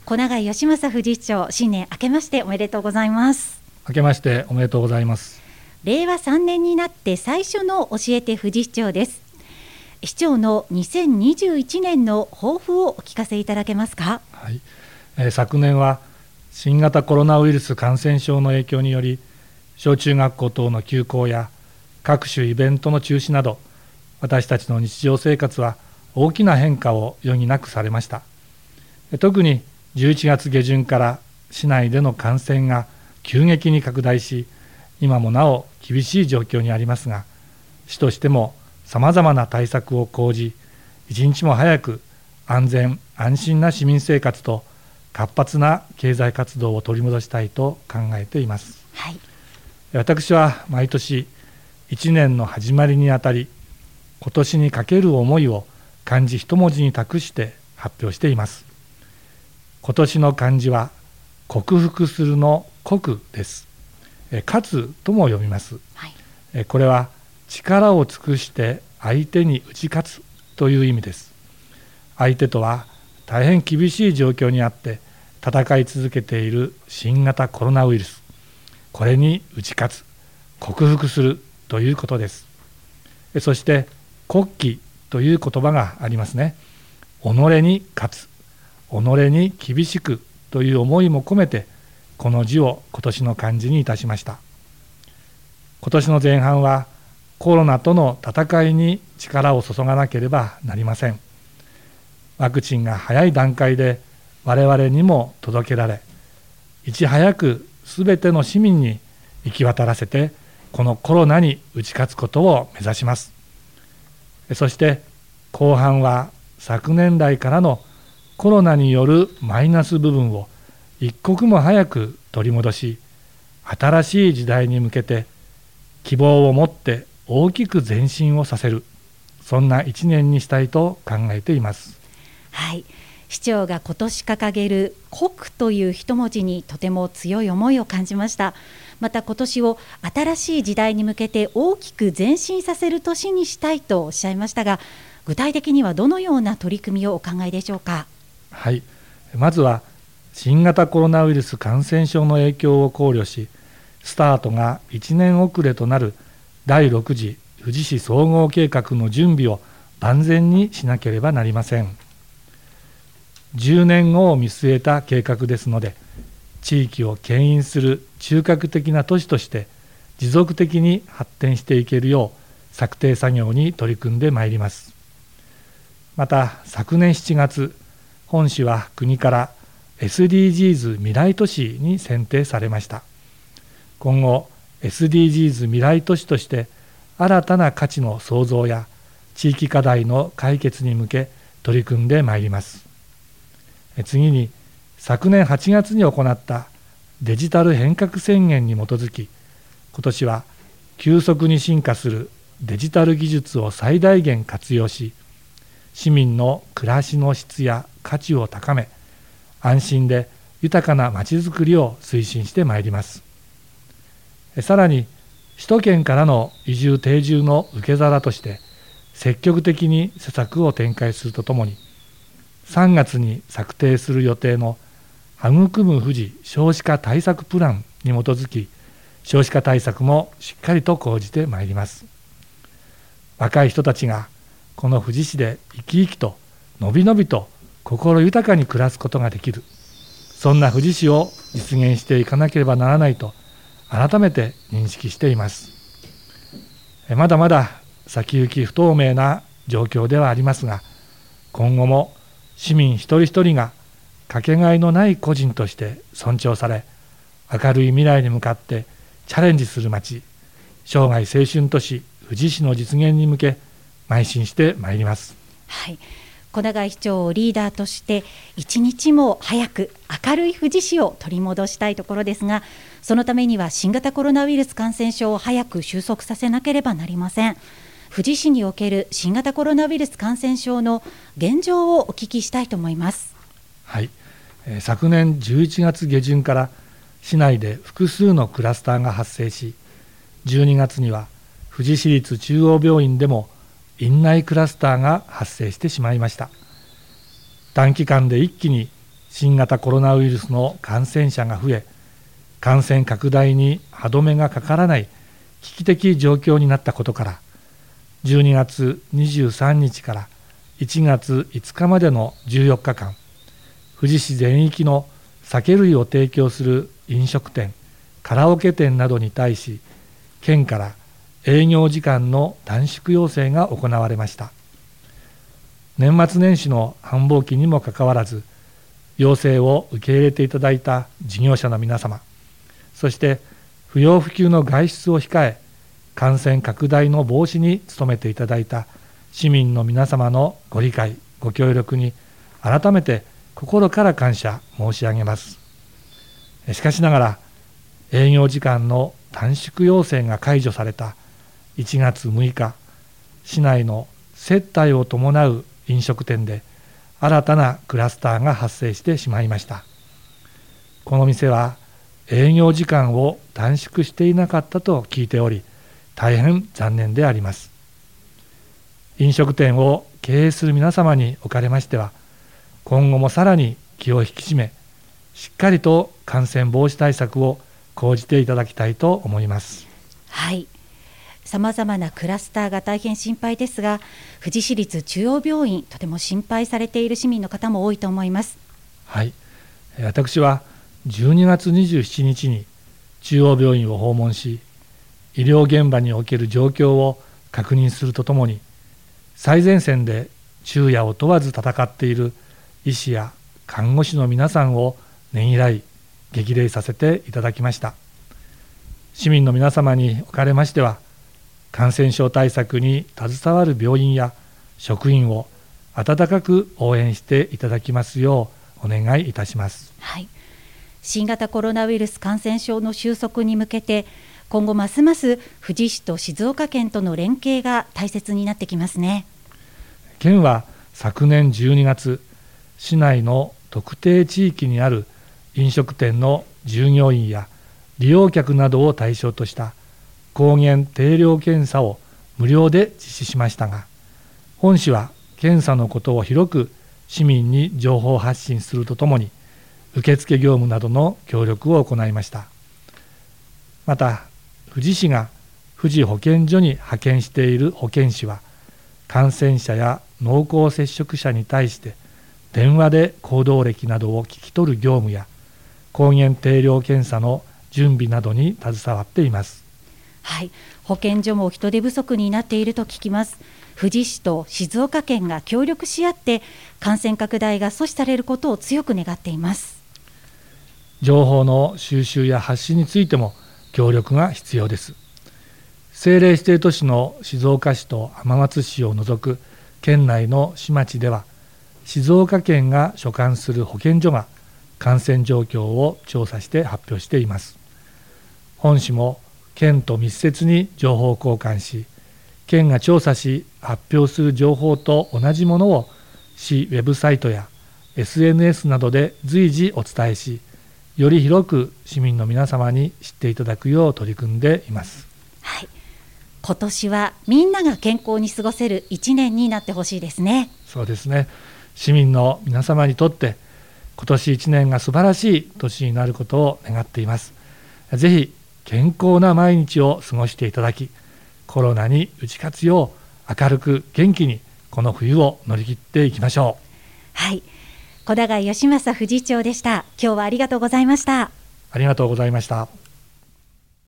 小永義正副理事長、新年明けましておめでとうございます。 明けましておめでとうございます。 令和3年になって最初の教えて副理事長です。市長の2021年の抱負をお聞かせいただけますか。 はい、昨年は新型コロナウイルス感染症の影響により、小中学校等の休校や各種イベントの中止など、私たちの日常生活は大きな変化を余儀なくされました。特に11月下旬から市内での感染が急激に拡大し、今もなお厳しい状況にありますが、市としてもさまざまな対策を講じ、一日も早く安全安心な市民生活と活発な経済活動を取り戻したいと考えています。 はい、 私は毎年1年の始まりにあたり、今年にかける思いを漢字一文字に託して発表しています。今年の漢字は克服するの克です。勝つとも読みます。 はい、 これは力を尽くして相手に打ち勝つという意味です。相手とは大変厳しい状況にあって戦い続けている新型コロナウイルス、これに打ち勝つ、克服するということです。そして国旗という言葉がありますね。己に勝つ、己に厳しくという思いも込めて、この字を今年の漢字にいたしました。今年の前半はコロナとの戦いに力を注がなければなりません。ワクチンが早い段階で我々にも届けられ、いち早くすべての市民に行き渡らせて、このコロナに打ち勝つことを目指します。そして後半は昨年来からのコロナによるマイナス部分を一刻も早く取り戻し、新しい時代に向けて希望を持って大きく前進をさせる、そんな一年にしたいと考えています。 はい、市長が今年掲げる国という一文字にとても強い思いを感じました。また今年を新しい時代に向けて大きく前進させる年にしたいとおっしゃいましたが、具体的にはどのような取り組みをお考えでしょうか。 はい、まずは新型コロナウイルス感染症の影響を考慮し、スタートが1年遅れとなる第6次富士市総合計画の準備を万全にしなければなりません。10年後を見据えた計画ですので、地域を牽引する中核的な都市として持続的に発展していけるよう策定作業に取り組んでまいります。また昨年7月、本市は国から SDGs 未来都市に選定されました。今後 SDGs 未来都市として新たな価値の創造や地域課題の解決に向け取り組んでまいります。次に昨年8月に行ったデジタル変革宣言に基づき、今年は急速に進化するデジタル技術を最大限活用し、市民の暮らしの質や価値を高め、安心で豊かなまちづくりを推進してまいります。さらに首都圏からの移住定住の受け皿として積極的に施策を展開するとともに、3月に策定する予定の育む富士少子化対策プランに基づき、少子化対策もしっかりと講じてまいります。若い人たちがこの富士市で生き生きとのびのびと心豊かに暮らすことができる、そんな富士市を実現していかなければならないと改めて認識しています。まだまだ先行き不透明な状況ではありますが、今後も市民一人一人がかけがえのない個人として尊重され、明るい未来に向かってチャレンジする街、生涯青春都市富士市の実現に向け邁進してまいります。 はい、小永市長をリーダーとして一日も早く明るい富士市を取り戻したいところですが、そのためには新型コロナウイルス感染症を早く収束させなければなりません。富士市における新型コロナウイルス感染症の現状をお聞きしたいと思います。 はい、昨年11月下旬から市内で複数のクラスターが発生し、12月には富士市立中央病院でも院内クラスターが発生してしまいました。短期間で一気に新型コロナウイルスの感染者が増え、感染拡大に歯止めがかからない危機的状況になったことから、12月23日から1月5日までの14日間、富士市全域の酒類を提供する飲食店、カラオケ店などに対し、県から営業時間の短縮要請が行われました。年末年始の繁忙期にもかかわらず、要請を受け入れていただいた事業者の皆様、そして不要不急の外出を控え、感染拡大の防止に努めていただいた市民の皆様のご理解、ご協力に改めて心から感謝申し上げます。しかしながら、営業時間の短縮要請が解除された1月6日、市内の接待を伴う飲食店で新たなクラスターが発生してしまいました。この店は営業時間を短縮していなかったと聞いており、大変残念であります。飲食店を経営する皆様におかれましては、今後もさらに気を引き締め、しっかりと感染防止対策を講じていただきたいと思います。 はい、さまざまなクラスターが大変心配ですが、富士市立中央病院、とても心配されている市民の方も多いと思います。 はい、私は12月27日に中央病院を訪問し、医療現場における状況を確認するとともに、最前線で昼夜を問わず戦っている医師や看護師の皆さんをねぎらい激励させていただきました。市民の皆様におかれましては、感染症対策に携わる病院や職員を温かく応援していただきますようお願いいたします。 はい、新型コロナウイルス感染症の収束に向けて、今後ますます富士市と静岡県との連携が大切になってきますね。 県は昨年12月、市内の特定地域にある飲食店の従業員や利用客などを対象とした抗原定量検査を無料で実施しましたが、本市は検査のことを広く市民に情報発信するとともに、受付業務などの協力を行いました。また、富士市が富士保健所に派遣している保健師は、感染者や濃厚接触者に対して電話で行動歴などを聞き取る業務や、抗原定量検査の準備などに携わっています。 はい、保健所も人手不足になっていると聞きます。富士市と静岡県が協力し合って感染拡大が阻止されることを強く願っています。 情報の収集や発信についても協力が必要です。政令指定都市の静岡市と浜松市を除く県内の市町では、静岡県が所管する保健所が感染状況を調査して発表しています。本市も県と密接に情報交換し、県が調査し発表する情報と同じものを市ウェブサイトや SNS などで随時お伝えし、より広く市民の皆様に知っていただくよう取り組んでいます。 はい、今年はみんなが健康に過ごせる1年になってほしいですね。 そうですね。市民の皆様にとって今年1年が素晴らしい年になることを願っています。ぜひ健康な毎日を過ごしていただき、コロナに打ち勝つよう明るく元気にこの冬を乗り切っていきましょう。 はい、小永義正富士町でした。今日はありがとうございました。 ありがとうございました。